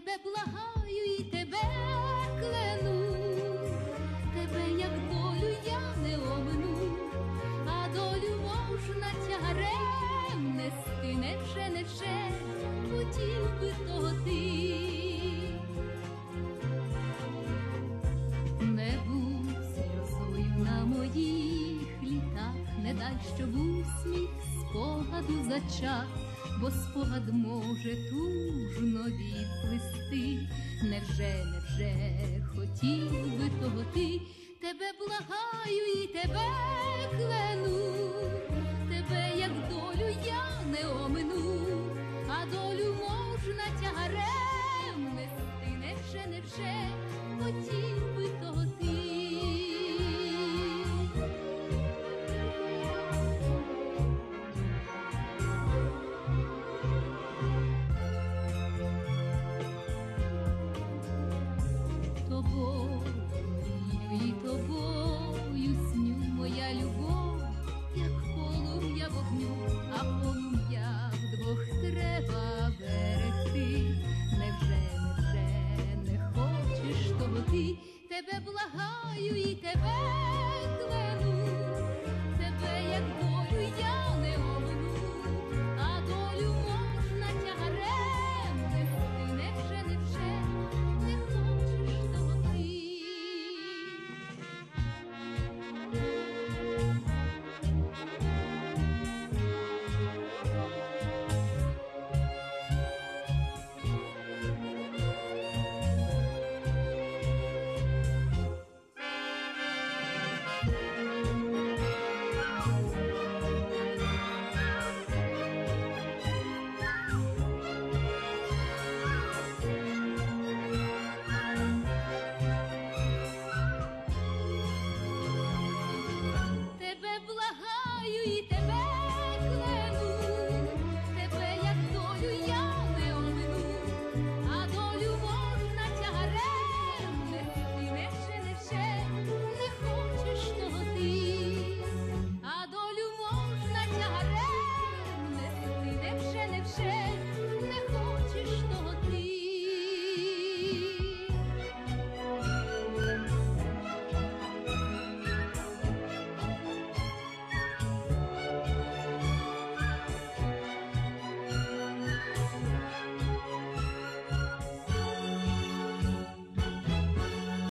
тебе благаю і тебе клену, тебе, як долю, я не омину, а долю можна тягарем нести. Невже хотів би того ти? Не будь сльозою на моїх літах, не дай, щоб усміх спогаду зачах, бо спогад може тужно відплисти. Невже хотів би того ти? Тебе благаю і тебе клену, тебе, як долю, я не омину, а долю можна тягарем нести. Невже хотів би того ти? Тобою мрію і тобою сню, моя любов, як полум'я вогню, а полум'я вдвох треба берегти. Невже не хочеш того ти? Тебе благаю і тебе